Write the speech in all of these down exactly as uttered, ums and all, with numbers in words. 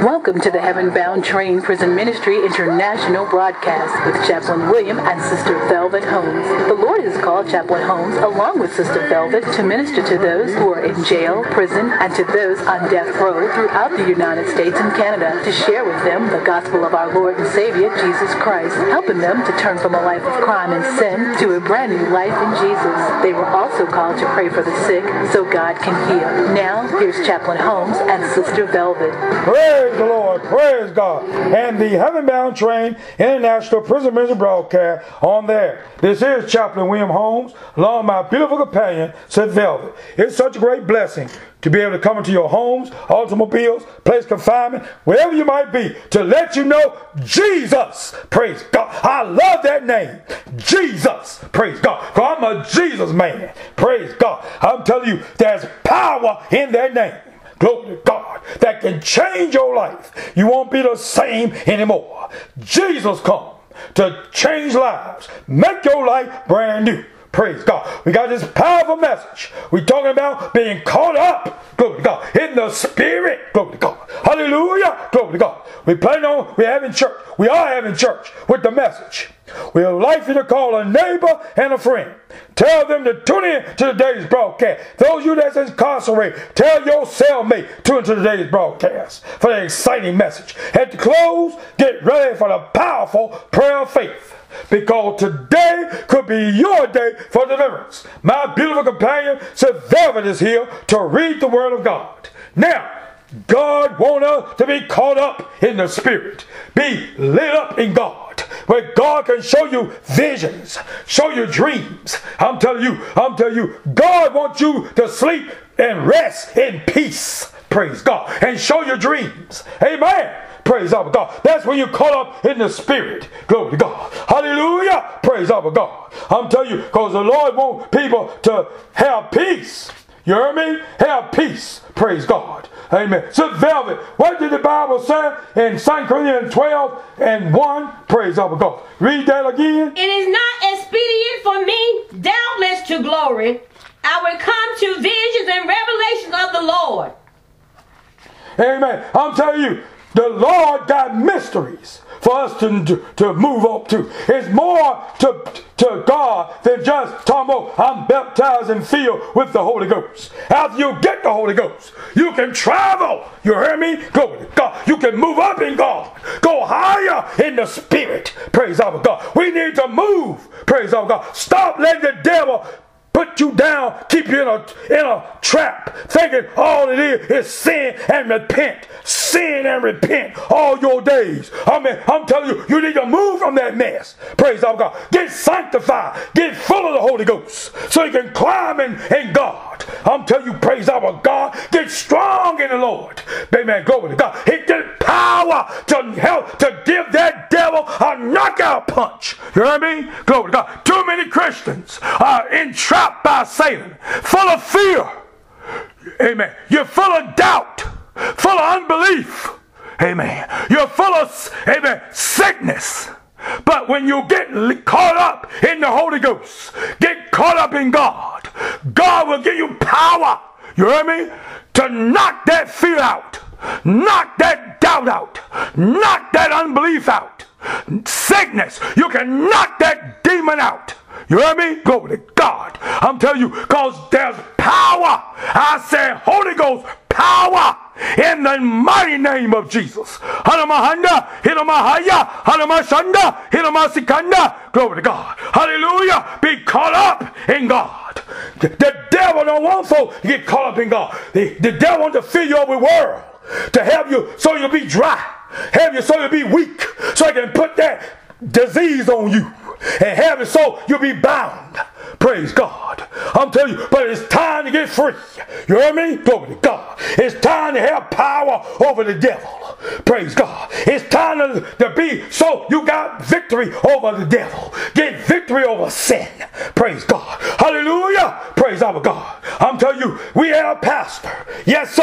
Welcome to the Heaven Bound Train Prison Ministry International broadcast with Chaplain William and Sister Velvet Holmes. The Lord has called Chaplain Holmes along with Sister Velvet to minister to those who are in jail, prison, and to those on death row throughout the United States and Canada to share with them the gospel of our Lord and Savior, Jesus Christ, helping them to turn from a life of crime and sin to a brand new life in Jesus. They were also called to pray for the sick so God can heal. Now, here's Chaplain Holmes and Sister Velvet. Praise the Lord, praise God, and the Heaven Bound Train International Prison Ministry broadcast on there. This is Chaplain William Holmes, along with my beautiful companion, Sister Velvet. It's such a great blessing to be able to come into your homes, automobiles, place confinement, wherever you might be, to let you know Jesus, praise God. I love that name, Jesus, praise God, because I'm a Jesus man, praise God. I'm telling you, there's power in that name. Glory to God, that can change your life. You won't be the same anymore. Jesus come to change lives, make your life brand new. Praise God. We got this powerful message. We're talking about being caught up, glory to God, in the Spirit, glory to God. Hallelujah, glory to God. We plan on, we're having church. We are having church with the message. We would like you to call a neighbor and a friend. Tell them to tune in to today's broadcast. Those of you that's incarcerated, tell your cellmate to tune into today's broadcast for the exciting message. At the close, get ready for the powerful prayer of faith, because today could be your day for deliverance. My beautiful companion, Sister Velvet, is here to read the Word of God. Now, God wants us to be caught up in the Spirit, be lit up in God, where God can show you visions, show you dreams. I'm telling you, I'm telling you, God wants you to sleep and rest in peace, praise God, and show your dreams. Amen. Praise our God. That's when you're caught up in the Spirit. Glory to God. Hallelujah. Praise our God. I'm telling you, because the Lord wants people to have peace. You heard me? Have peace. Praise God. Amen. So, Velvet, what did the Bible say in Second Corinthians twelve and one? Praise our God. Read that again. It is not expedient for me, doubtless to glory. I will come to visions and revelations of the Lord. Amen. I'm telling you, the Lord got mysteries for us to, to, to move up to. It's more to, to God than just talking about I'm baptized and filled with the Holy Ghost. After you get the Holy Ghost, you can travel. You hear me? Glory to God. You can move up in God. Go higher in the Spirit. Praise our God. We need to move. Praise our God. Stop letting the devil put you down, keep you in a, in a trap, thinking all it is is sin and repent. Sin and repent all your days. I mean, I'm telling you, you need to move from that mess. Praise our God. Get sanctified. Get full of the Holy Ghost so you can climb in, in God. I'm telling you, praise our God. Get strong in the Lord. Amen. Glory to God. He get power to help to give that devil a knockout punch. You hear me? Glory to God. Too many Christians are entrapped by Satan, full of fear. Amen. You're full of doubt, full of unbelief. Amen. You're full of, amen, sickness. But when you get caught up in the Holy Ghost, get caught up in God, God will give you power, you hear me, to knock that fear out, knock that doubt out, knock that unbelief out. Sickness, you can knock that demon out. You hear me? Glory to God. I'm telling you, because there's power. I said Holy Ghost power in the mighty name of Jesus. Hanamahanda, Hinamahaya, Hanamashanda, Hinamasikanda. Glory to God. Hallelujah. Be caught up in God. The devil don't want folks to get caught up in God. The, the devil wants to fill you up with world, to have you so you'll be dry, have you so you'll be weak, so I can put that disease on you and have it so you'll be bound. Praise God. I'm telling you, but it's time to get free. You hear me? Glory to God. It's time to have power over the devil. Praise God. It's time to, to be so you got victory over the devil. Get victory over sin. Praise God. Hallelujah. Praise our God. I'm telling you, we have a pastor. Yes, sir.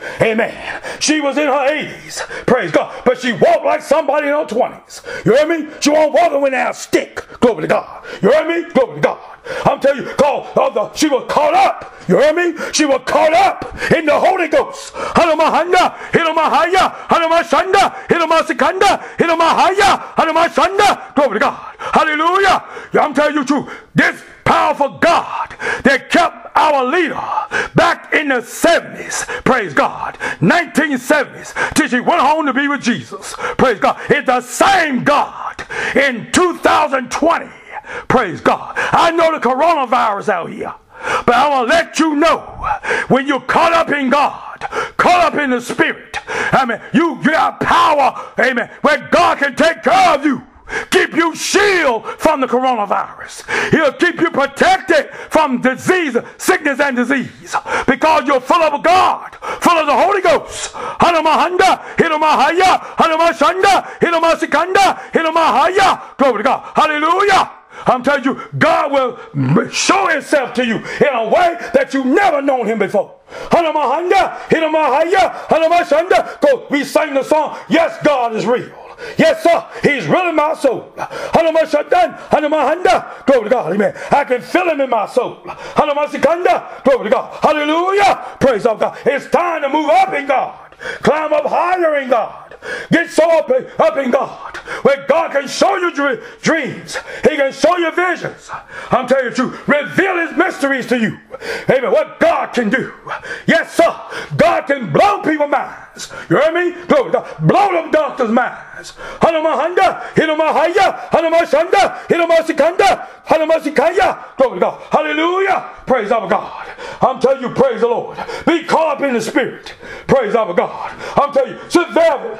Amen. She was in her eighties. Praise God. But she walked like somebody in her twenties. You hear me? She wasn't walking with a stick. Glory to God. You hear me? Glory to God. I'm telling you, call, uh, the, she was caught up. You hear me? She was caught up in the Holy Ghost. Hanamahanda, Hilamahaya, Hanamashanda, Hilamasikanda, Hilamahaya, Hanamashanda. Glory to God. Hallelujah. Yeah, I'm telling you the truth. This powerful God that kept our leader back in the seventies, praise God, nineteen seventies, till she went home to be with Jesus, praise God, it's the same God in two thousand twenty, praise God. I know the coronavirus out here, but I want to let you know, when you're caught up in God, caught up in the Spirit, I mean, you, you have power, amen, where God can take care of you. Keep you shielded from the coronavirus. He'll keep you protected from disease, sickness and disease, because you're full of God, full of the Holy Ghost. Hanamahanda, Hilamahaya, Hanamashanda, Hilamasikanda, Hilamahaya. Glory to God. Hallelujah. I'm telling you, God will show himself to you in a way that you've never known him before. Hanamahanda, Hilamahaya, Hanamashanda. Go, we sang the song, Yes, God is real. Yes, sir. He's really my soul. Hanamashatan, glory to God. Amen. I can feel him in my soul. Hanamasikanda, glory to God. Hallelujah. Praise God. It's time to move up in God. Climb up higher in God. Get so up in, up in God, where God can show you dreams. He can show you visions. I'm telling you the truth. Reveal his mysteries to you. Amen. What God can do. Yes, sir. God can blow people's minds. You hear me? Glory to God. Blow them doctors' minds. Hanamahanda, Hilamahaya, Hanamashanda, Hilamasikanda, Hanamasikaya. Glory to God. Hallelujah. Praise our God. I'm telling you, praise the Lord. Be caught up in the Spirit. Praise our God. I'm telling you, sit there.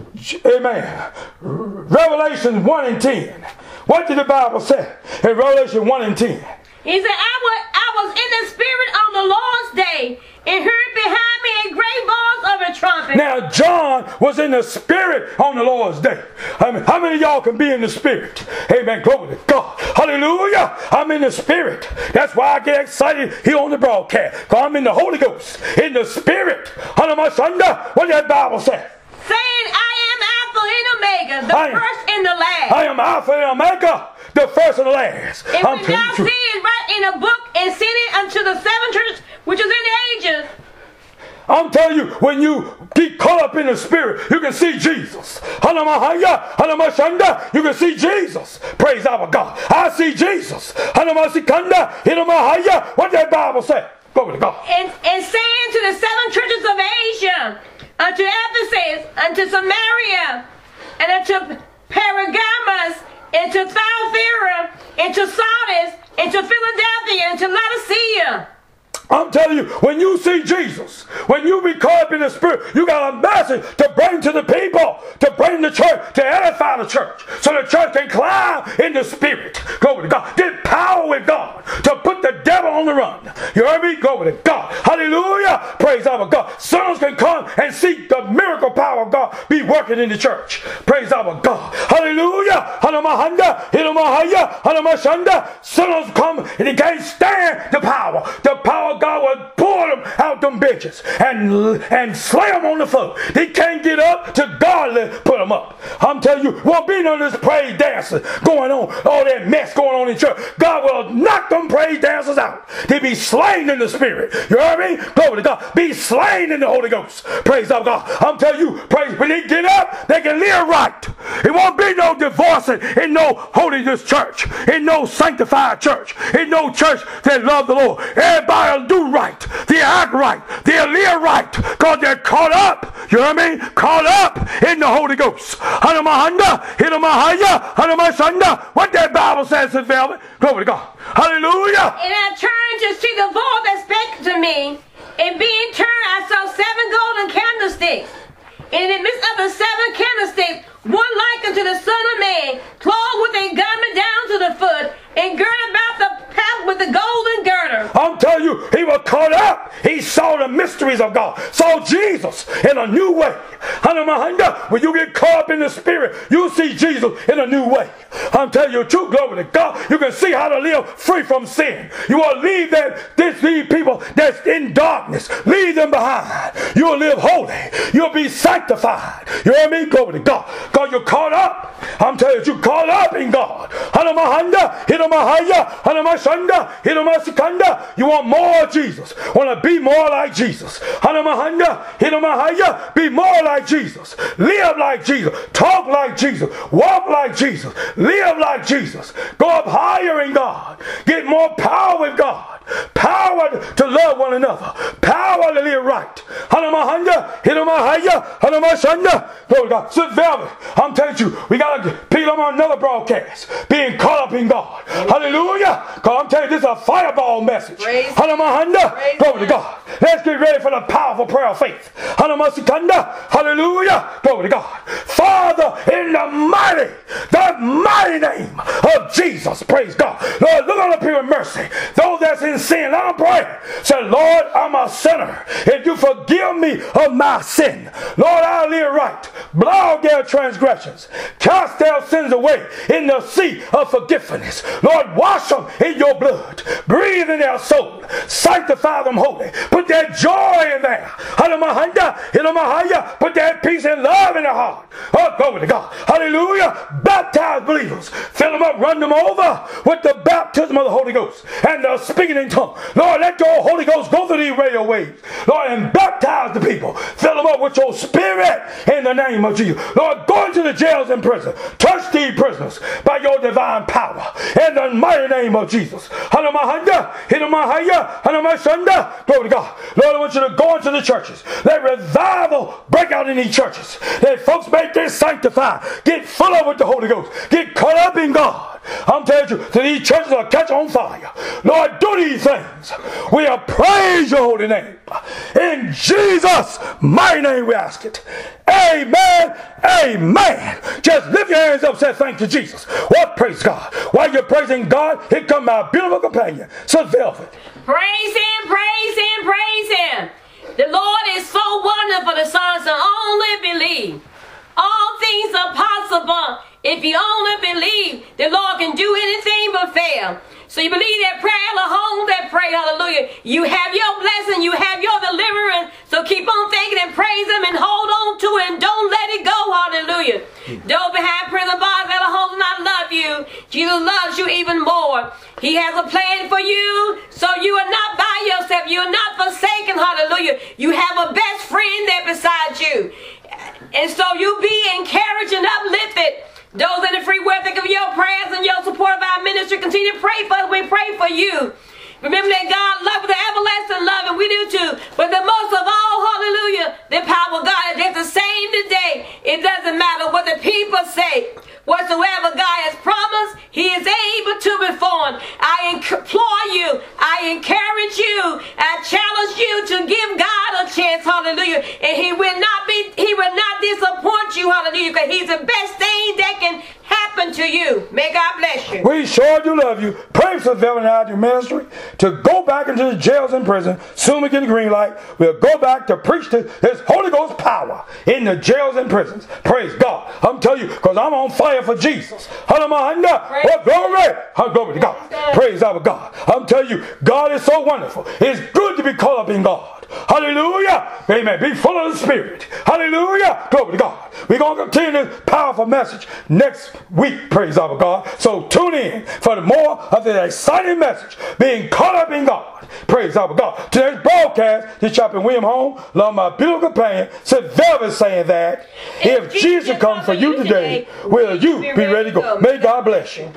Amen. Revelation one and ten. What did the Bible say in Revelation one and ten? He said, I was, I was in the Spirit on the Lord's day, and heard behind me a great voice of a trumpet. Now John was in the Spirit on the Lord's day. I mean, how many of y'all can be in the Spirit? Amen. Glory to God. Hallelujah. I'm in the Spirit. That's why I get excited here on the broadcast. Because I'm in the Holy Ghost. In the Spirit. Hanamashanda. What did that Bible say? Saying, I am Alpha and Omega, the I, first and the last. I am Alpha and Omega, the first and the last. And when thou see it, write in a book and send it unto the seven churches which is in the ages. I'm telling you, when you get caught up in the Spirit, you can see Jesus. Hanamahaya, Hanamashanda, you can see Jesus. Praise our God. I see Jesus. Hanamasikanda, Hanamahaya. What did that Bible say? Glory to God. And, and saying to the seven churches of Asia, unto Ephesus, unto Samaria, and unto Pergamos, and to Thyatira, and to Sardis, and to Philadelphia, and to Laodicea. I'm telling you, when you see Jesus, when you be caught up in the Spirit, you got a message to bring to the people, to bring the church, to edify the church, so the church can climb in the Spirit. Glory to God. Get power with God to put the devil on the run. You heard me? Glory to God. Hallelujah. Praise our God. Sinners can come and see the miracle power of God be working in the church. Praise our God. Hallelujah. Hanamahanda, Hilamahaya, Hanamashanda. Sinners come and they can't stand the power. The power of God will pour them out them bitches and, and slay them on the floor. They can't get up till God put them up. I'm telling you, won't be none of this praise dancing going on, all that mess going on in church. God will knock them praise dancers out. They be slain in the Spirit. You heard me? Glory to God. Be slain in the Holy Ghost. Praise our God. I'm telling you, praise, when they get up, they can live right. It won't be no divorcing in no holiness church, in no sanctified church, in no church that love the Lord. Everybody will do right. They act right. They'll live right because they're caught up. You hear me? Caught up in the Holy Ghost. Hanamahanda, Hilamahaya, Hanamashanda. What that Bible says in Velvet. Glory to God. Hallelujah. And I turned to see the voice that spake to me. And being turned, I saw seven golden candlesticks. And in the midst of the seven candlesticks, one like unto the Son of Man, clothed with a garment down to the foot, and girded about the path with the golden girdle. I'm telling you, he was caught up. He saw the mystery mysteries of God, saw Jesus in a new way. When you get caught up in the spirit, you see Jesus in a new way. I'm telling you the truth, glory to God. You can see how to live free from sin. You will leave that this these people that's in darkness, leave them behind. You'll live holy. You'll be sanctified. You hear me? Glory to God. Because you're caught up. I'm telling you, you're caught up in God. You want more of Jesus. Want to be more like Jesus. Be more like Jesus. Live like Jesus. Talk like Jesus. Walk like Jesus. Live like Jesus. Go up higher in God. Get more power with God. Power to love one another. Power to live right. Glory to God. Sister Velvet, I'm telling you, we got to pick up on another broadcast. Being caught up in God. Hallelujah. Because I'm telling you, this is a fireball message. Glory to God. Let's get ready for the powerful prayer of faith. Hallelujah. Glory to God. Father, in the mighty, the mighty name of Jesus. Praise God. Lord, look on the people with mercy. Those that's in sin, let them pray. Say, Lord, I'm a sinner. If you forgive me of my sin, Lord, I'll live right. Blot their transgressions. Cast their sins away in the sea of forgiveness. Lord, wash them in your blood. Breathe in their soul. Sanctify them holy. Put that joy in there. Put that peace and love in their heart. Oh, glory to God. Hallelujah. Baptize believers. Fill them up. Run them over with the baptism of the Holy Ghost and the speaking in tongues. Lord, let your Holy Ghost go through these radio waves. Lord, and baptize the people. Fill them up with your spirit in the name of Jesus. Lord, go into the jails and prison. Touch these prisoners by your divine power in the mighty name of Jesus. Glory to God. Lord, I want you to go into the churches. Let revival break out in these churches. Let folks make this sanctified. Get full of with the Holy Ghost. Get caught up in God. I'm telling you, that these churches will catch on fire. Lord, do these things. We will praise your holy name. In Jesus' mighty name we ask it. Amen. Amen. Just lift your hands up and say thank you, Jesus. Well, praise God. While you're praising God, here comes my beautiful companion, Sister Velvet. Praise him, praise him, praise him. The Lord is so wonderful, the sons that only believe. All things are possible if you only believe. The Lord can do anything but fail. So you believe that prayer, hold that prayer, hallelujah. You have your blessing, you have your deliverance. So keep on thinking and praise him and hold on to it and don't let it go, hallelujah. Don't behind prison bars that hold not love you. Jesus loves you even more. He has a plan for you, so you are not by yourself. You are not forsaken, hallelujah. You have a best friend there beside you. And so you be encouraged and uplifted. Those in the free world, think of your prayers and your support of our ministry. Continue to pray for us. We pray for you. Remember that God loves with an everlasting love, and we do too. But the most of all, hallelujah, the power of God is just the same today. It doesn't matter what the people say. Whatsoever God has promised, he is able to perform. I implore you, I encourage you, I challenge you to give God a chance, hallelujah. And he will not be, he will not disappoint you, hallelujah, because he's the best thing that can happen to you. May God bless you. We sure do love you. Pray for Velvet and our ministry to go back into the jails and prison. Soon we get the green light. We'll go back to preach this, this Holy Ghost power in the jails and prisons. Praise God. I'm telling you, because I'm on fire for Jesus. Hallelujah. Well, glory. Oh, glory to God. Praise our God. I'm telling you, God is so wonderful. It's good to be caught up in God. Hallelujah. Amen. Be full of the Spirit. Hallelujah. Glory to God. We're going to continue this powerful message next week. Praise our God. So tune in for the more of this exciting message. Being caught up in God. Praise our God. Today's broadcast, this Chaplain William Holmes, along my beautiful companion, Sister Velvet, saying that if, if Jesus comes for you today, will you be ready to go? May God bless you.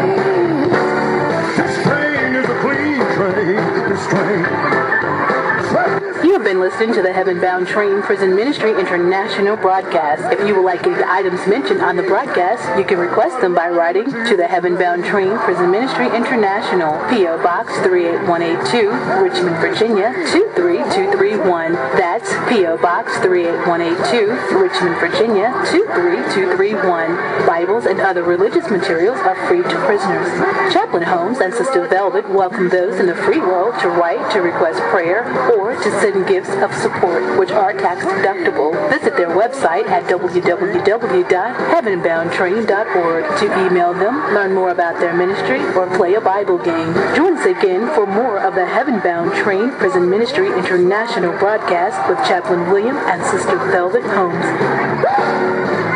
This train is a clean train. This train. You have been listening to the Heaven Bound Train Prison Ministry International broadcast. If you would like any items mentioned on the broadcast, you can request them by writing to the Heaven Bound Train Prison Ministry International, P O Box three eight one eight two, Richmond, Virginia two three two three one. That's P O O. Box three eight one eight two, Richmond, Virginia two three two three one. Bibles and other religious materials are free to prisoners. Chaplain Holmes and Sister Velvet welcome those in the free world to write, to request prayer, or to send gifts of support, which are tax deductible. Visit their website at w w w dot heaven bound train dot org to email them, learn more about their ministry, or play a Bible game. Join us again for more of the Heaven Bound Train Prison Ministry International broadcast with Chaplain William and Sister Velvet Holmes.